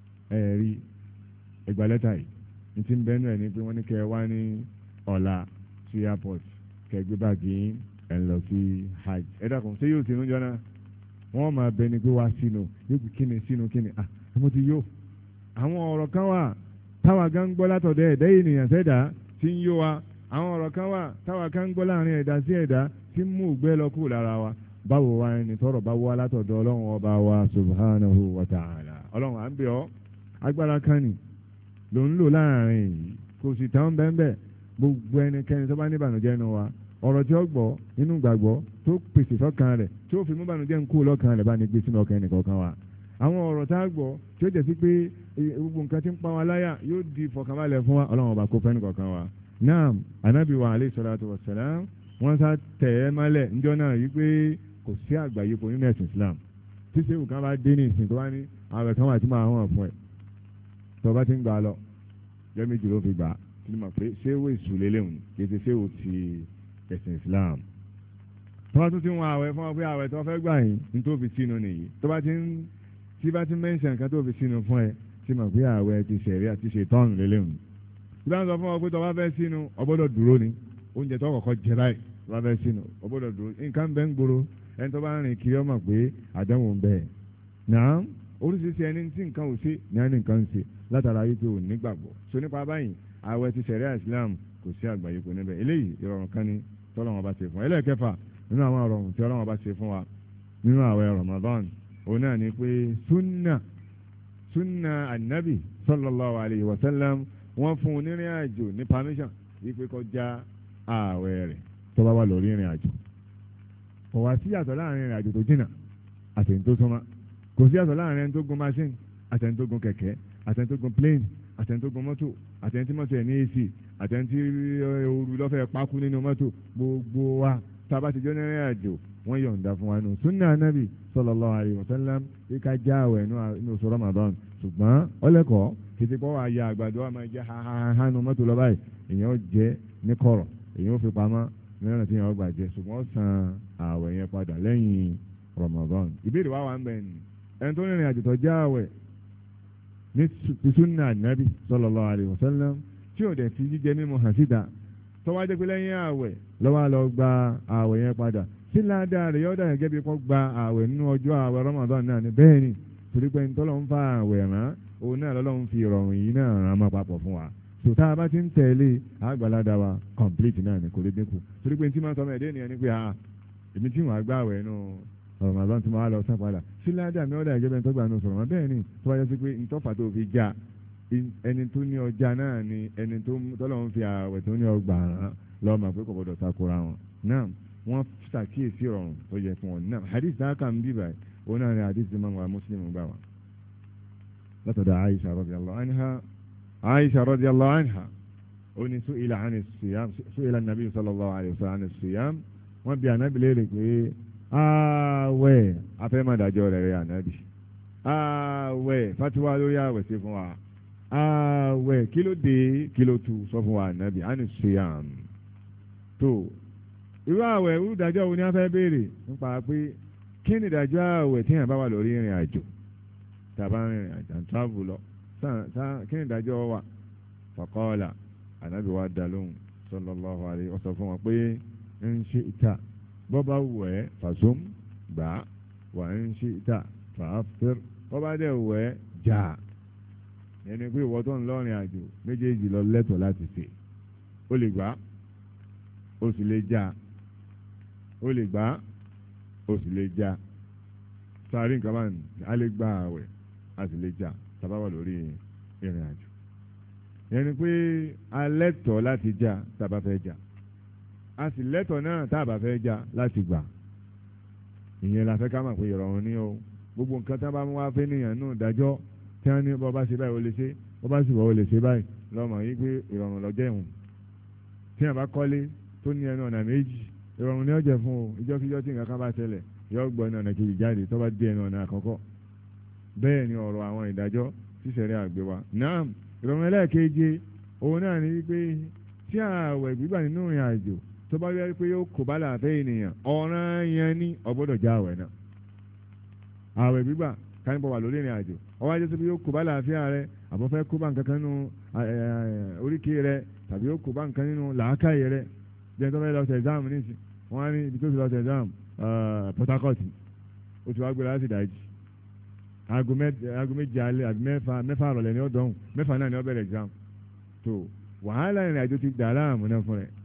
ẹ̀ rí ẹgbà lẹ́tà yìí ní ti ń bẹ́nu ẹ̀ ní pé wọ́n ní kẹ́ ẹ wá ní ọ̀la sí airport kẹ́ ẹ gbé báàgì yín ẹ̀ ń lọ sí hajj ẹ dákun ṣé yóò sinú jọ náà wọ́n máa bẹ ni pé wá sínú yóò kí kíni sínú kíni ah mo ti yó àwọn ọ̀rọ̀ kan wà táwa gan gbọ́ látọ̀dọ̀ ẹ̀dá ènìyàn sẹ́dá tí ń yó wa àwọn ọ̀rọ̀ kan wà táwa kan gbọ́ láàrin ẹ̀dá sí ẹ̀dá tí ń mú ògbẹ́ lọ kúrò lára wa báwo wá ẹni tọrọ bá wá látọ̀dọ̀ ọlọ́run ọba wa subhanahu wa ta'ala ọlọ́run à ń bẹ̀ ọ́ agbára kan ni ló ń lò láàrin yìí kò sì tán bẹ́ẹ̀ gbogbo ẹnikẹ́ni tó bá ní ìbànújẹ́ nínú wa ọ̀rọ̀ tí ó gbọ́ nínú gbàgbọ́ tó pèsè sọ́kàn rẹ̀ tí ó fi mú ìbànújẹ́ ń kú lọ́kàn rẹ̀ bá ní gbé sínú ọkàn ẹnìkọ̀ọ̀kan wa àwọn ọ̀rọ̀ tá a gbọ́ tí ó jẹ́ sí pé gbogbo nǹkan tí ń pa wa láyà yóò di ìfọ̀kànbalẹ̀ fún wa ọlọ́run ọba kó fẹ́ni kọ̀ọ̀kan wa náà anábì wa alayhi salatu wassalam wọ́n sá tẹ̀ ẹ́ mọ́lẹ̀ níjọ́ náà yìí pé kò sí àgbáyépo nínú ẹ̀sìn Islam tí sèwù kan bá dé ní ìsìn tó wá ní ààrẹ kan wà tí máa hàn fún ẹ tó bá ti ń gbà lọ yọ méjì ló fi gbà kí ni mo pé sèwù ìsúlélẹ́hùn kì í ṣe sèwù ti ẹ̀sìn Islam tó bá tún ti ń wọn àwẹ̀ fún ọ pé àwẹ̀ tó fẹ́ gbà yín ní tó fi sínú nìyí tó bá ti ń tí bá ti mẹ́ńsàn nǹkan tó fi sínú fún ẹ tí mo pé àwẹ̀ ti ṣẹ̀rí àti ṣe tọ́ọ̀nù lélẹ́hùn tí bá ń sọ fún ọ pé tó bá fẹ́ sínú ọ gbọ́dọ̀ dúró ni oúnjẹ tó kọ́kọ́ jẹ báyìí tó bá fẹ́ sínú ọ gbọ́dọ̀ dúró nǹkan bẹ́ẹ̀ ń gbòòrò ẹni tó bá rìn kiri ọmọ pé àdánwò ń bẹ náà oríṣiríṣi ẹni tí nǹkan ò sí ní ẹni nǹkan ń ṣe látara yìí pé ò ní gbàgbọ́ so nípa báyìí àwẹ̀ ti ṣẹ̀ríà Islam kò sí àgbáyépo níbẹ̀ eléyìí ìrọ̀rùn kan ni tọ́lọ́wọ́n bá ṣe fún wa ẹlẹ́ẹ̀kẹfà nínú àwọn ìrọ̀rùn tí Ọlọ́wọ́n bá ṣe fún wa nínú àwẹ̀ Ramadan òun náà ni pé sunna sunna anabi sallallahu alayhi wa sallam wọ́n fún onírìn àjò ní permission wípé kọjá àwẹ̀ rẹ̀ tó bá wà lórí ìrìn àjò kò wá sí yàtọ̀ láàrin ìrìn àjò tó jìnnà àtẹ̀yìn tó súnmọ́ kò sí yàtọ̀ láàrin ẹni tó gun machine àtẹ̀yìn tó gun kẹ̀kẹ́ àtẹ̀yìn tó gun plane àtẹ̀yìn tó gun mọ́tò àtẹ̀yìn tí mọ́tò ẹ̀ ní A C àtẹ̀yìn tí ooru lọ́fẹ̀ẹ́ pákú nínú mọ́tò gbogbo wa tába ti jọ ní ìrìn àjò wọ́n yọ̀ǹda fún wa nù sunna anabi sallallahu alayhi wa sallam kíka já àwẹ̀ nínú oṣù Ramadan ṣùgbọ́n ọlẹ́kọ̀ọ́ kìtì pọ́ wà ya àgbàdo wa máa jẹ́ háháhánu mọ́tò lọ báyìí èèyàn jẹ́ ní kọ̀rọ̀ èèyàn ó fi pamọ́ mìíràn tí èèyàn gbà jẹ ṣùgbọ́n san àwẹ̀ yẹn padà lẹ́yìn Ramadan ìbéèrè wa wà ń bẹ̀ ni ẹni tó rìnrìn àjò tó já àwẹ̀ ní sunna anabi sallallahu alayhi wa sallam tí ò dẹ̀ fi jíjẹ mímu hàn síta tọ́wájú pé lẹ́yìn ààwẹ̀ lọ́wọ́ lọ gba ààwẹ̀ yẹn padà sí ládàá rẹ̀ yọ̀ọ́dà yẹn gẹ́gẹ́ bí kò gba ààwẹ̀ nínú ọjọ́ ààwẹ̀ Ramadan náà ni bẹ́ẹ̀ ni torí pé ntọ́lọ́ ń fa ààwẹ̀ rán òun náà lọ́lọ́ ń fi ìrọ̀rùn yìí náà rán mọ́ papọ̀ fún wa tòtá a bá ti ń tẹ̀lé àgbàládà wa complete náà ni kò lè dínkù torí pé ntí máa sọ mẹ́ẹ̀dé nìyẹn ni pé a èmi tí wọ́n á gbá ààwẹ̀ nù Ramadan tí mo wá lọ sán padà sí ládàá mi ọ̀dà ìjọba ìtọ́gbà nù sọ̀rọ̀ wọn bẹ́ẹ̀ ni tó wáyé sí pé ntọ́fà tó fi já ẹni tó ní ọjà náà ni ẹni tó tọ́lọ́ ń fi ààwẹ̀ tó ní ọgbà rán lọ́mọ pé kò gbọdọ̀ takora wọn náà wọ́n ṣàkíyèsí ọ̀run tó yẹ fún wọn náà hadith dáká ń bí báyìí òun náà ni hadith imam wa Muslim gbà wá látọ̀dọ̀ Aisha radiyallahu anha Aisha radiyallahu anha ó ní su'ila ani siyam su'ila nàbí sallallahu alaihi wasallam ani siyam wọ́n bi ànábì léèrè pé ààwẹ̀ afẹ́mọ̀dájọ́ rẹ̀ rẹ̀ ànábì ààwẹ̀ fatiwa lórí ààwẹ̀ sí fún wa ààwẹ̀ kí ló dé kí ló tu sọ fún wa ànábì ani siyam tó irú ààwẹ̀ irú ìdájọ́ wo ni a fẹ́ béèrè nípa pé kí ni ìdájọ́ ààwẹ̀ tí yẹn bá wà lórí ìrìn àjò tàbá ìrìn àjò and travel lọ kí ni ìdájọ́ wà faqala ànábì wa dá lóhùn sallallahu alaihi wasallam fún wọn pé ń ṣe ìta bọ́ bá wù ẹ́ fasum gbà wà ń ṣe ìta fàáfẹ́r bọ́ bá dẹ̀ wù ẹ́ jà ẹni pé ìwọ tó ń lọ́rin àjò méjèèjì lọ lẹ́tọ̀ọ́ láti ṣe ó lè gbà ó sì lè jà ó lè gbà ó sì lè jà sáré nǹkan bá ní a lè gbà àwẹ̀ a sì lè jà tàbá wà lórí ìrìn àjò ẹni pé a lẹ́tọ̀ọ́ láti jà tàbá fẹ́ jà a sì lẹ́tọ̀ọ́ náà tá a bá fẹ́ jà láti gbà ìyẹn la fẹ́ ká mọ̀ pé ìrọ̀rùn ni o gbogbo nǹkan tá a bá mú wá fẹ́ nìyẹn nù dájọ́ tí wọ́n ní bọ́ bá ṣe báyìí ó lè ṣe bọ́ bá sì wọ́ ó lè ṣe báyìí lọ́mọ yìí pé ìrọ̀rùn lọ́jọ́ ìhùn tí wọ́n bá kọ́lé tó ní ẹnu ọ̀nà méjì ìrọ̀rùn ni ó jẹ́ fún o ìjọ́kíjọ́ tí nǹkan kan bá ṣẹlẹ̀ yọ gbọ́ ẹnu ọ̀nà kejì jáde tó bá dé ẹnu ọ̀nà àkọ́kọ́ bẹ́ẹ̀ ni ọ̀rọ̀ àwọn ìdájọ́ tí ṣẹ̀ríà àgbé wa náà ìrọ̀rùn ẹlẹ́ẹ̀keje òun náà ni wípé tí ààwẹ̀ gbígbà nínú ìrìn àjò tó bá yẹ pé yóò kó bá làáfẹ́ ènìyàn ọ̀ràn yẹn ní ọgbọ́dọ̀ já ààwẹ̀ náà ààwẹ̀ gbígbà kánípọ̀ wà lórí ìrìn àjò ọwọ́ ajé tó bí yóò kó bá làáfíà rẹ àbọ̀ fẹ́ kó bá nǹkan kan nínú oríkèé rẹ tàbí yóò kó bá nǹkan nínú làákàyè rẹ bí ẹni tó fẹ́ lọ sí ẹ̀záàmù níìsì wọ́n á ní ibi tó ti lọ sí ẹ̀záàmù Port Harcourt ó ti wá gbé láti dájì aago méje alẹ́ àbí mẹ́fà mẹ́fà àrọ̀lẹ́ ni ó dọ̀hùn mẹ́fà náà ni ó bẹ̀rẹ̀ ẹ̀záàmù tó wàhálà ìrìn àjò ti dà láàmú náà fún rẹ̀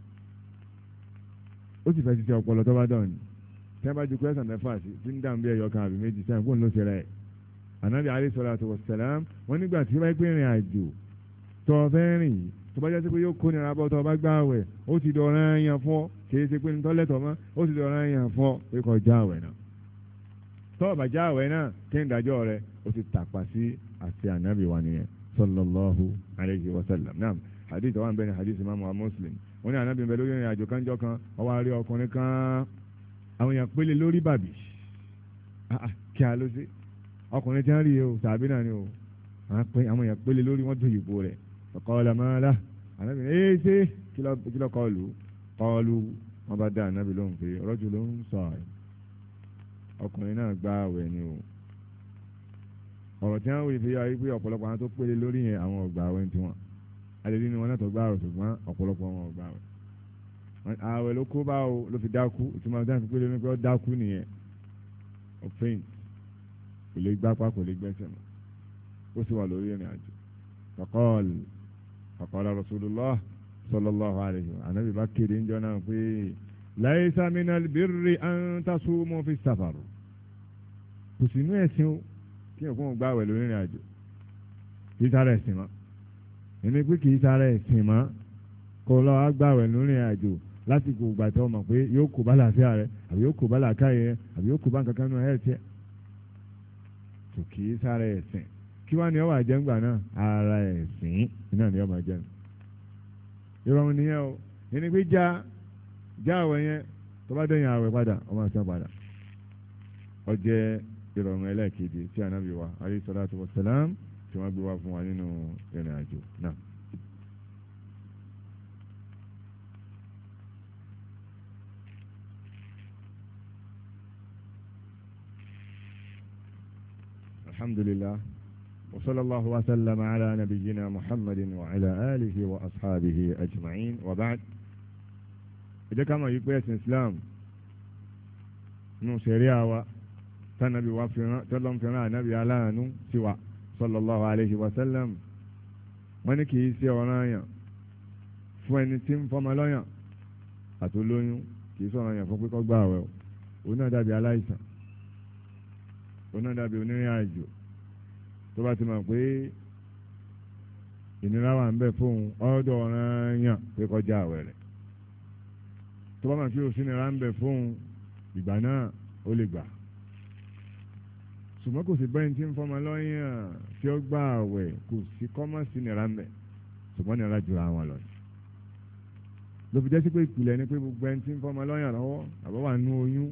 ó sì fẹ́ ṣiṣẹ́ ọpọlọ tó bá dọ̀ ní tí wọ́n bá ju kwẹ́sàn mẹ́fà sí tí ń dàn bí ẹ̀yọ kan àbí méjì sẹ́yìn fún ló ṣe rẹ̀ ànábì alayhi salatu wassalam wọ́n nígbà tí wọ́n bá pín ìrìn àjò tó fẹ́ rìn yìí tó bá jẹ́ sí pé yóò kó nira bọ́ tó bá gbá àwẹ̀ ó ti dọ̀ràn yàn fún ọ kìí ṣe pé ní tọ́lẹ̀tọ̀ mọ́ ó ti dọ̀ràn yàn fún ọ pé kó já àwẹ̀ náà tó bá já àwẹ̀ náà kí n dájọ́ rẹ̀ ó ti tàpá sí àti ànábì wa nìyẹn sallallahu alayhi wa sallam naam hadith wa bẹ́ẹ̀ ni hadith imaamu wa muslim wọ́n ní ànábì bẹ́ẹ̀ lórí ìrìn àjò kanjọ́ kan ó wá rí ọkùnrin kan àwọn èèyàn pélé lórí bàbí kí a ló ṣe ọkùnrin tí wọ́n rí o tàbí náà ni o àwọn èèyàn pélé lórí wọ́n tó yìí rẹ̀ ọ̀kọ́ọ̀lá máa lá ànábì ní ẹ́ ṣe kí lọ́ kọlù kọlù wọ́n bá dá ànábì lóhùn pé rọ́jò ló ń sọ ọkùnrin náà gbá àwẹ̀ ni o ọ̀rọ̀ tí wọ́n wí fi yá wípé ọ̀pọ̀lọpọ̀ àwọn tó pélé lórí yẹn àwọn ọ̀gbà àwẹ̀ ti wọn àlèrí ni wọn náà tó gbá àwẹ̀ ṣùgbọ́n ọ̀pọ̀lọpọ̀ wọn ọ̀gbà àwẹ̀ àwẹ̀ ló kó bá o ló fi dákú ìtumọ̀ dáhùn pélé ní pé ó dákú nìyẹn ọ̀fẹ́yìn kò lè gbápá kò lè gbẹ́sẹ̀ mọ́ ó sì wà lórí ìrìn àjò faqal faqala rasulullah sallallahu alayhi wa anabi bá kéde ń jọ náà pé laysa minal birri an tasumu fi safar kò sí inú ẹ̀sìn o kí ẹ̀kọ́ wọn gbáwẹ̀ lórí ìrìn àjò kì í sára ẹ̀sìn mọ́ ẹni pé kì í sára ẹ̀sìn mọ́ kó lọ́wọ́ gbáwẹ̀ lórí ìrìn àjò lásìkò ìgbà tó mọ̀ pé yóò kó bá làáfíà rẹ àbí yóò kó bá làákàyè rẹ àbí yóò kó bá nǹkan kan nínú ẹ̀ tiẹ̀ tó kì í sára ẹ̀sìn kí wá ní ọwọ́ àjẹ́ngbà náà ara ẹ̀sìn iná ni ọmọ àjẹ́nu ìrọ̀rùn nìyẹn o ẹni pé já já àwẹ̀ yẹn tó bá dẹ̀yìn àwẹ̀ padà ọmọ àti padà ó jẹ́ ìrọ̀rùn ẹlẹ́ẹ̀kejì tí ànábì wa alayhi salatu wassalam tí wọ́n gbé wá fún wa nínú ìrìn àjò náà. الحمد لله وصلى الله وسلم على نبينا محمد وعلى آله وأصحابه أجمعين وبعد إذا كما يقول الإسلام نو شريعة تنبي وفنا تلهم فنا نبي على نو سوى صلى الله عليه وسلم ونكي سيورايا فوانتين فمالايا أتولونيو كي سورايا فوقك أقباوه ونادى بألايسا oná dàbí onírìn àjò tó bá ti mọ̀ pé ìnira wà ń bẹ fóun ọ̀dọ̀ ọ̀ràn yàn pé kọjá àwẹ̀ rẹ̀ tó bá mọ̀ pé òsínira ń bẹ fóun ìgbà náà ó lè gbà ṣùgbọ́n kò sí bẹ́ẹ̀ tí ń fọmọ lọ́yàn tí ó gbà àwẹ̀ kò sí kọ́mọ̀sí nira ń bẹ ṣùgbọ́n nira jura wọn lọ ló fi jẹ́ sí pé ìpìlẹ̀ ni pé gbogbo ẹni tí ń fọmọ lọ́yàn lọ́wọ́ àbọ̀ wà nú oyún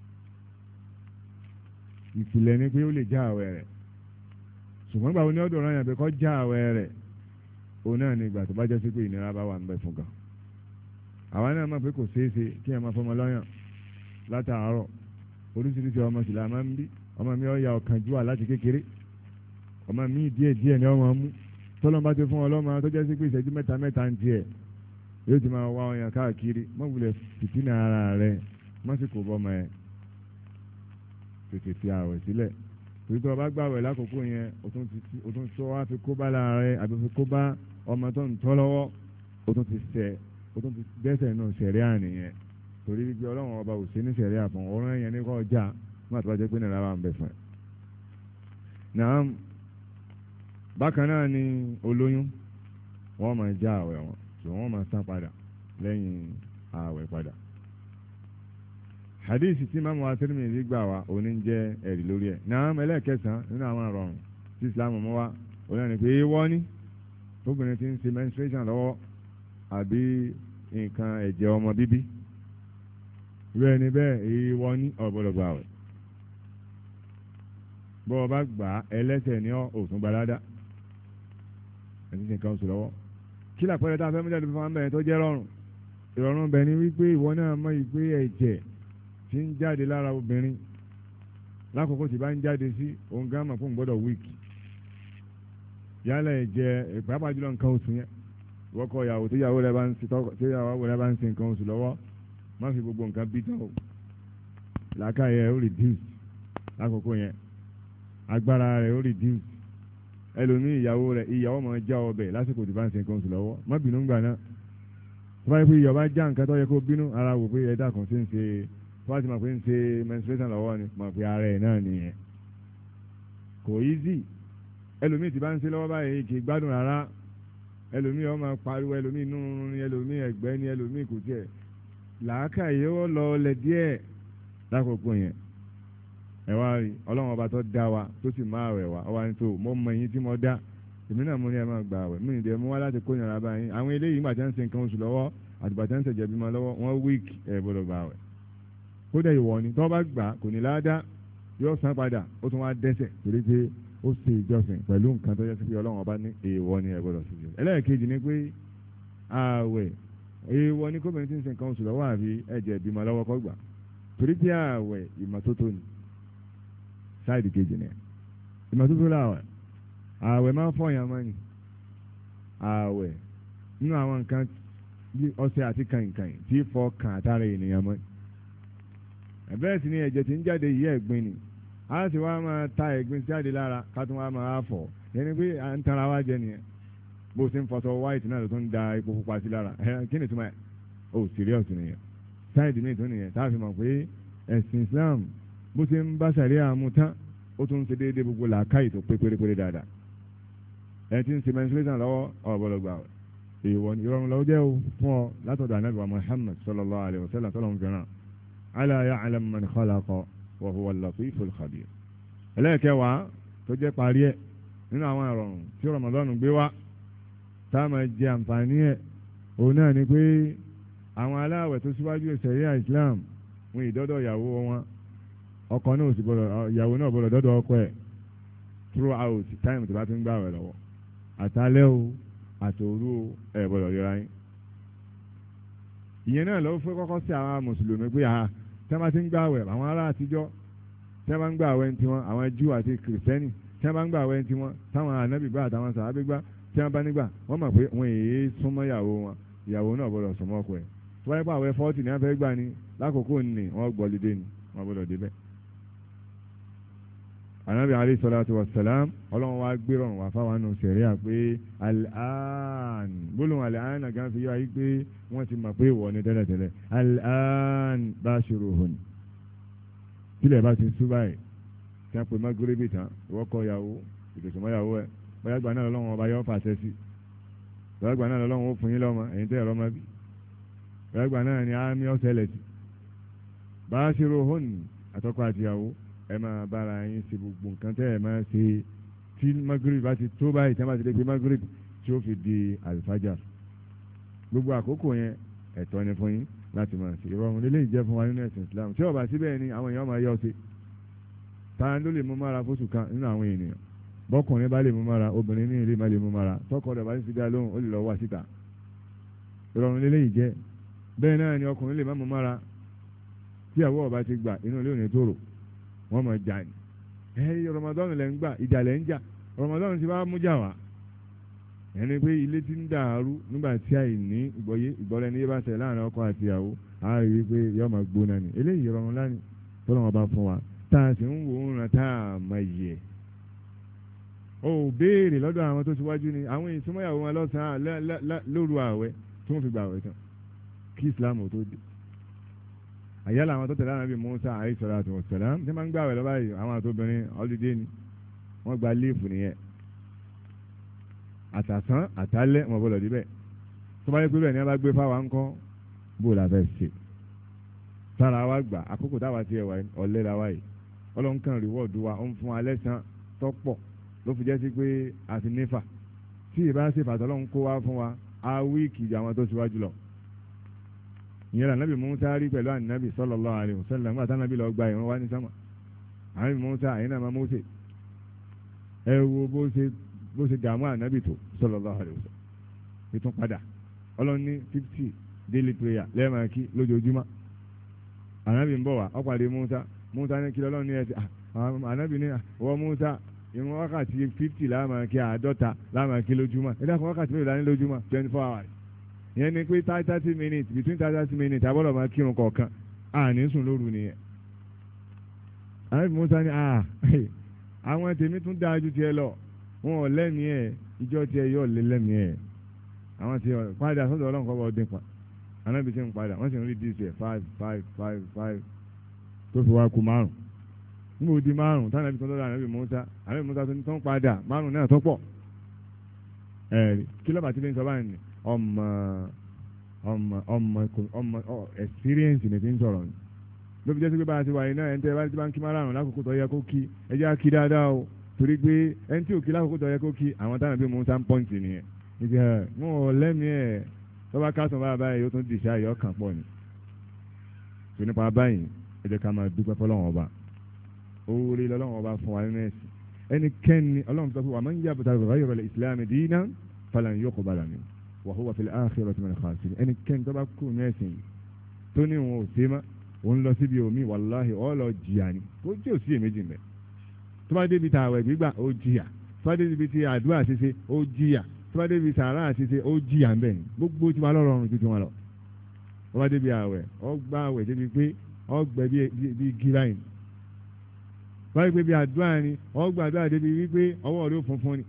ìpìlẹ̀ ni pé ó lè já àwẹ̀ rẹ̀ ṣùgbọ́n gbàgbọ́ ní ọ̀dọ̀ ọ̀ranyàn pé kó já àwẹ̀ rẹ̀ òun náà ni ìgbà tó bá jẹ́ sí pé ìnira bá wà ń bẹ fún gan àwa náà mọ̀ pé kò ṣeé ṣe kí ẹ máa fọmọ lọ́yàn látàárọ̀ oríṣiríṣi ọmọ sì là máa ń bí ọmọ mi ọ̀ya ọ̀kan jù wà láti kékeré ọmọ mi díẹ̀ díẹ̀ ni ọmọ mú tọ́lọ́n bá ti fún ọlọ́mọ tó jẹ́ sí pé ìṣẹ́jú mẹ́ta mẹ́ta ń tiẹ̀ yóò ti máa wá ọyàn káàkiri mọ́ wulẹ̀ fìtínà ara rẹ̀ mọ́ sì kò bọ́mọ ẹ̀ tètè fi àwẹ̀ sílẹ̀ torí tó o bá gbàwẹ̀ lákòókò yẹn o tún tó wá fi kó bá lára rẹ̀ àbí fi kó bá ọmọ tó ń tọ́ lọ́wọ́ o tún ti sẹ̀ o tún ti dẹ́ṣẹ̀ náà sẹ̀ríà nìyẹn torí wípé ọlọ́run ọba ò sí ní sẹ̀ríà fún ọ̀rọ̀ yẹn ní kọ́ ọjà má tó bá jẹ́ pé nàrà wà ń bẹ̀ fún ẹ. náà bákan náà ni olóyún wọ́n máa já àwẹ̀ wọn tí wọ́n máa san padà lẹ́yìn àwẹ̀ padà. hadith tí Imam wa Tirmidhi gbà wá òní ń jẹ́ ẹ̀rí lórí ẹ̀. náà ẹlẹ́ẹ̀kẹsàn-án nínú àwọn àrọ̀rùn tí Islam mú wá òní ẹni pé wọ́n ní obìnrin tí ń ṣe menstruation lọ́wọ́ àbí nǹkan ẹ̀jẹ̀ ọmọ bíbí bẹ́ẹ̀ ni bẹ́ẹ̀ èyí wọ́n ní ọ̀gbọ́dọ̀gbà àwẹ̀ bọ́ ọ bá gbà á ẹlẹ́sẹ̀ ní òtún balada ẹni tí nǹkan oṣù lọ́wọ́ kí làpẹẹrẹ tá a fẹ́ mú jáde fún wa bẹ̀rẹ̀ tó jẹ́ rọrùn ìrọ̀rùn bẹ̀ ni wípé ìwọ náà mọ̀ ìgbé ẹ̀jẹ̀ tí ń jáde lára obìnrin lákòókò tí bá ń jáde sí òun gán mọ̀ fún gbọ́dọ̀ wíìkì yálà ẹ̀jẹ̀ pàápàá jùlọ nǹkan oṣù yẹn wọ́kọ̀ ìyàwó tí ìyàwó rẹ̀ bá ń ṣe nǹkan oṣù lọ́wọ́ má fi gbogbo nǹkan bí tán o làákàyè ó reduce lákòókò yẹn agbára rẹ̀ ó reduce ẹlòmíì ìyàwó rẹ̀ ìyàwó máa já ọbẹ̀ lásìkò tí bá ń ṣe nǹkan oṣù lọ́wọ́ má bínú gbà náà tó bá yẹ pé ìyàwó bá já nǹkan tó yẹ kó bínú ara wò pé ẹ̀dá kan ṣe ń ṣe tó bá ti mọ̀ pé ń ṣe menstruation lọ́wọ́ ni mọ̀ pé ara ẹ̀ náà nìyẹn kò easy ẹlòmíì tí bá ń ṣe lọ́wọ́ báyìí kì í gbádùn rárá ẹlòmíì ó máa pariwo ẹlòmíì inú ni ẹlòmíì ẹ̀gbẹ́ ni ẹlòmíì kò tiẹ̀ làákàyè ó lọ lẹ díẹ̀ lákòókò yẹn ẹ wá rí ọlọ́run ọba tó dá wa tó sì máa wẹ̀ wá ọba ní tó mo mọ ẹyin tí mo dá èmi náà mo ní ẹ máa gbà wẹ̀ mí ìdẹ mo wá láti kó yàrá báyìí àwọn eléyìí gbàtà ń ṣe nǹkan oṣù lọ́wọ́ àtìgbàtà ń ṣẹ̀jẹ̀ bímọ lọ́wọ́ wọ́n wíìkì ẹ̀ gbọ́dọ̀ gbà wẹ̀ kódà ìwọ ni tó bá gbà kò ní láádá yóò san padà ó tún wá dẹ́ṣẹ̀ torí pé ó ṣe ìjọsìn pẹ̀lú nǹkan tó yẹ sí pé ọlọ́run ọba ní èèwọ̀ ni ẹ gbọ́dọ̀ sí i ẹlẹ́ẹ̀kejì ni pé ààwẹ̀ èèwọ̀ ni kóbìnrin tí ń ṣe nǹkan oṣù lọ́wọ́ àbí ẹ̀jẹ̀ bímọ lọ́wọ́ kó gbà torí pé ààwẹ̀ ìmọ́tótó ni sáìdì kejì ni ìmọ́tótó làwẹ̀ ààwẹ̀ máa ń fọyàn mọ́ ni ààwẹ̀ nínú àwọn nǹkan bí ọṣẹ àti kàìnkàìn tí fọ kàn àtàrà ènìyàn mọ́ bẹ́ẹ̀ sì ni ẹ̀jẹ̀ tí ń jáde yìí ẹ̀gbin ni a sì wá máa ta ẹ̀gbin jáde lára ká tún wá máa fọ̀ yẹni pé à ń tara wá jẹ nìyẹn bó ṣe ń fọṣọ white náà ló tún da epo pupa sí lára ẹ kí ni túmọ̀ ẹ̀ ó serious nìyẹn sáìdì míì tún nìyẹn tá a fi mọ̀ pé ẹ̀sìn Islam bó ṣe ń bá sàríà mu tán ó tún ń ṣe déédéé gbogbo làákàyè tó pé pérépéré dáadáa ẹ ti ń ṣe menstruation lọ́wọ́ ọ̀bọ̀lọ̀gbà èèwọ̀ ìrọ̀rùn lọ́wọ́ jẹ́ o fún ọ látọ̀dọ̀ anábìwá Muhammad sallallahu alayhi wa sallam tọ́lọ́ fẹ́ràn ala ya'lam man khalaqa wa huwa al-latiful khabir ẹlẹ́ẹ̀kẹwàá tó jẹ́ parí ẹ̀ nínú àwọn ìrọ̀rùn tí Ramadan gbé wá tá a máa jẹ àǹfààní ẹ̀ òun náà ni pé àwọn aláwẹ̀ tó síwájú ṣẹ̀ríà Islam wọn ìdọ́dọ̀ ìyàwó wọn ọkọ náà sì gbọ́dọ̀ ìyàwó náà gbọ́dọ̀ dọ́dọ̀ ọkọ ẹ̀ throughout time tó bá ti ń gbà wẹ̀ lọ́wọ́ àtàlẹ́ o àtòru o ẹ̀ gbọ́dọ̀ yọra yín. ìyẹn náà lọ́wọ́ fẹ́ kọ́kọ́ sí àwọn mùsùlùmí pé àá tí wọ́n bá ti ń gbà wẹ̀ àwọn ará àtijọ́ tí wọ́n bá ń gbà wẹ̀ ti wọn àwọn Júù àti kìrìsìtẹ́nì tí wọ́n bá ń gbà wẹ̀ ti wọn táwọn ànábì gbà àtàwọn sàábé gbà tí wọ́n bá nígbà wọ́n mọ̀ pé wọ́n èyí súnmọ́ ìyàwó wọn ìyàwó náà gbọ́dọ̀ súnmọ́ ọkọ ẹ̀ tó wáyé pé àwẹ̀ fọ́ọ̀tì ní wọ́n fẹ́ gbà ní lákòókò ní wọ́n gbọ́lidé ni wọ́n gbọ́dọ̀ débẹ̀. Ànábì alayhi salatu wa salam ọlọ́run wá gbéràn wá fáwọn nù sẹ̀ríà pé al-an gbólóhùn al-an àgán fi yọ ayé pé wọ́n ti mọ̀ pé ìwọ ni tẹ́lẹ̀tẹ́lẹ̀ al-an bashiruhun tílẹ̀ bá ti sú báyìí tí wọ́n pe magrebi tán ìwọ́kọ̀ ìyàwó ìdòsùnmọ́ ìyàwó ẹ̀ bóyá gbà náà lọ́wọ́ ọba yọ fàṣẹ sí bóyá gbà náà lọ́wọ́ ó fún yín lọ́mọ ẹ̀yin tẹ́ ẹ̀rọ máa bí bóyá gbà náà ni àmì ọ̀sẹ̀lẹ̀ sí bashiruhun àtọkọ àtìyàwó ẹ máa bára yín ṣe gbogbo nǹkan tẹ́ ẹ máa ṣe tí magrib bá ti tó báyìí tí wọ́n bá ti lè pe magrib tí ó fi di alfajar gbogbo àkókò yẹn ẹ̀tọ́ ni fún yín láti máa ṣe ìrọ̀rùn lélẹ́yìí jẹ́ fún wa nínú ẹ̀sìn Islam tí ó bá síbẹ̀ ni àwọn èèyàn máa yọ sí ta ló lè mú mára fóṣù kan nínú àwọn ènìyàn bọ́kùnrin bá lè mú mára obìnrin ní ilé má lè mú mára tọkọ rẹ̀ bá sì dá lóhùn ó lè lọ wá síta ìrọ̀rùn lélẹ́yìí jẹ́ bẹ́ẹ̀ náà ni ọkùnrin lè má mú mára tí àwọ̀ ọba ti gbà inú ilé òní tòrò wọ́n mọ̀ jà ní ẹ Ramadan lẹ́ ń gbà ìjà lẹ́ ń jà Ramadan ti bá mú jà wá ẹni pé ilé ti ń dàrú nígbà tí àìní ìgbọ́yé ìgbọ́lẹ̀ ní yé bá ṣẹlẹ̀ láàrin ọkọ àti ìyàwó á rí i pé yóò máa gbóná ni eléyìí rọrùn lánìí tó lọ́wọ́ bá fún wa tá a sì ń wò ó ràn tá a mọ iyì ẹ̀ o ò béèrè lọ́dọ̀ àwọn tó síwájú ni àwọn ìsúnmọ́yàwó wọn lọ́sàn-án lóru ààwẹ̀ tí wọ́n fi gbà ààwẹ̀ tán kí Islam ò tó dé àyálà àwọn tó tẹ̀lé àwọn bíi Musa alayhi salatu wa salam tí wọ́n máa ń gbà ààwẹ̀ lọ́ba yìí àwọn àtòbìnrin ọlídé ni wọ́n gba léèfù nìyẹn àtàsán àtàlẹ́ wọn bọ̀ lọ́dí bẹ́ẹ̀ tó bá yẹ pé bẹ́ẹ̀ ni wọ́n bá gbé fáwa ńkọ́ bó la fẹ́ ṣe sára wa gbà àkókò táwa ti ẹ̀wà ọ̀lẹ́ la wa yìí ọlọ́run kan rìwọ́ọ̀dù wa ó ń fún alẹ́ san tọ́pọ̀ ló fi jẹ́ sí pé àti nífà tí ìbá ṣe fàtọ́ lọ́run kó wá fún wa á wíìkì ju àwọn tó ṣíwájú lọ ìyẹn lànàbì Mùsá rí pẹ̀lú ànàbì sallallahu alaihi wasallam nígbà tánàbì lọ gba ìwọ̀n wá ní sámà ànàbì Mùsá àyìn náà máa Mósè ẹ wo bó ṣe bó ṣe dààmú ànábì tó sallallahu alaihi wasallam ètò padà ọlọ́run ní fifty daily prayer lẹ́ẹ̀máa kí lójoojúmọ́ ànábì ń bọ̀ wá ó pàdé Musa Musa ní kí ọlọ́run ní ẹ̀ ànábì ní wọ́n Musa ìwọ̀n wákàtí fifty láàmáa kí àádọ́ta láàmáa kí lójúmọ́ ẹ dákun wákàtí mélòó láni lójúmọ́ twenty four hours ìyẹn ni pé thirty minutes between thirty minutes abọ́dọ̀ máa kírun kọ̀ọ̀kan àní sùn lóru nìyẹn ànábì Musa ní àwọn tèmi tún dáa ju tiẹ̀ lọ wọn ò lẹ́mìí ẹ̀ ìjọ tiẹ̀ yóò lé lẹ́mìí ẹ̀ àwọn tí padà sọ́dọ̀ ọlọ́run kọ́ bọ́ dín pa anábì tí ń padà wọ́n sì ń rí díìsì ẹ̀ five five five five tó fi wá ku márùn níbo di márùn táwọn ẹbí kan lọ́dọ̀ anábì Mùsá anábì Mùsá tó ń tán padà márùn náà tó pọ̀ ẹ̀ kí lọ́ba tí fi ń sọ báyìí ni ọmọ ọmọ ọmọ ọmọ experience ni fi ń sọ̀rọ̀ ni ló fi jẹ́ sí pé bá a ti wáyé náà ẹ̀ ń tẹ́ bá ti bá ń kí márùn lákòókò tó yẹ kó kí ẹ jẹ́ á kí dáadáa o torí pé ẹni tí òkè lákòókò tó yẹ kó kí àwọn táwọn bí Mùsá ń pọ́ǹtì nìyẹn ìgbà wọn ò lẹ́mìí ẹ̀ tọ́ba kásán bá báyìí yóò tún dìṣà yọ kàn pọ̀ ni tó nípa báyìí ẹ jẹ́ ká máa dúpẹ́ fọlọ́wọ́n ọba oore lọ́lọ́wọ́n ọba fún wa nínú ẹ̀sìn ẹnikẹ́ni ọlọ́run sọ pé wà máa ń yàbùtà ghayra al-islami dinan falan yuqbala minhu wa huwa fil akhirati minal khasirin ẹnikẹ́ni tọ́ba kú ní ẹ̀sìn tó ní òun ò sé má òun lọ síbi omi wàláhì ọ́ lọ jìyà ni kó tí ò sí èméjì mẹ́ tó bá débi tààwẹ̀ gbígbà ó jìyà tó bá débi ti àdúrà ṣíṣe ó jìyà tó bá débi sàárà ṣíṣe ó jìyà ń bẹ̀ ni gbogbo tí wọn lọ rọrùn tuntun wọn lọ tó bá débi àwẹ̀ ọ gbà àwẹ̀ débi pé ọ gbẹ bí gíláìn tó bá débi bí àdúrà ni ọ gbà àdúrà débi wípé ọwọ́ rẹ̀ ó funfun ni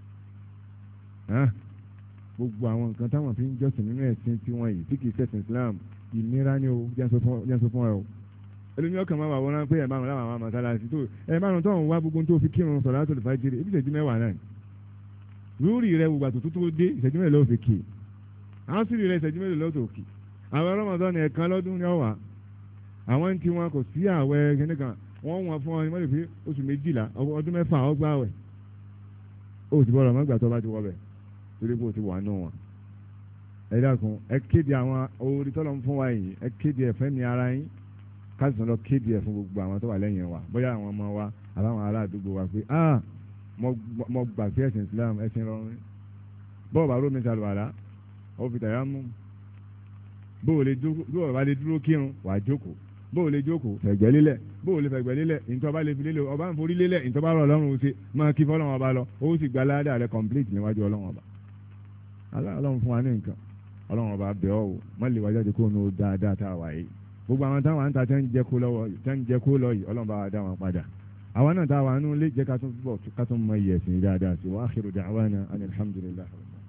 gbogbo àwọn nǹkan táwọn fi ń jọ́sìn nínú ẹ̀sìn tiwọn yìí tí kì í ṣẹ̀sìn Islam ìnira ni o jẹ́ ń sọ fún ẹ o ẹlòmíì ọkàn máa wà wọ́n pé ẹ̀ márùn láwọn àwọn mọ̀sálásí tó ẹ̀ márùn tó ń wá gbogbo tó fi kírun sọ̀látul fájìrì ibi ìṣẹ́jú mẹ́wàá náà lórí rẹ̀ gbogbo àtúntò tó dé ìṣẹ́jú mẹ́lẹ̀ ló fi kì í àwọn sì rí rẹ̀ ìṣẹ́jú mẹ́lẹ̀ ló tó kì í àwọn Ramadan ẹ̀kan lọ́dún ni ó wà àwọn tí wọn kò sí àwẹ̀ kẹ́nìkan wọ́n wọn fún ọ ní wọ́n lè fi oṣù méjìlá ọdún mẹ́fà ọgbà àwẹ̀ ó ti bọ́ọ̀rọ̀ mọ́gbà tó bá ti wọ́ bẹ̀ torí pé ó ti wà nù wọn ẹ dákun ẹ kéde àwọn orí tọ́lọ̀ ń fún wa yìí ẹ kéde ẹ̀fẹ́ ní ara yín káàsì lọ kéde ẹ̀ fún gbogbo àwọn tó wà lẹ́yìn wa bóyá àwọn ọmọ wa àbáwọn ará àdúgbò wa pé ah mo gbà pé ẹ̀sìn Islam ẹ̀sìn rọrùn bọ́ọ̀ bá rómi sàlùwàlá ó fi tàyà mú bóò bá lè dúró kírun wàá jókòó bóò lè jókòó fẹ̀gbẹ́ lélẹ̀ bóò lè fẹ̀gbẹ́ lélẹ̀ ìtọ́ bá lè fi lélẹ̀ ọba ń forí lélẹ̀ ìtọ́ bá rọ̀ ọlọ́run ó ṣe máa kí fọlọ́run ọba lọ ó sì gba aládàá rẹ complete níwájú ọlọ́run ọba ọlọ́run fún wa ní nǹkan ọlọ́run ọba bẹ̀ ọ́ o má lè wájáde kó nu dáadáa tá a wà yìí gbogbo àwọn táwọn àǹtà tẹ́ ń jẹ́ kó lọ́wọ́ tẹ́ ń jẹ́ kó lọ yìí ọlọ́run bá wa dá wọn padà àwọn náà táwọn àánú lè jẹ́ ká tún bọ̀ ká tún mọ iyẹ̀sìn dáadáa sí wa akhiru da'wana anil hamdulillah.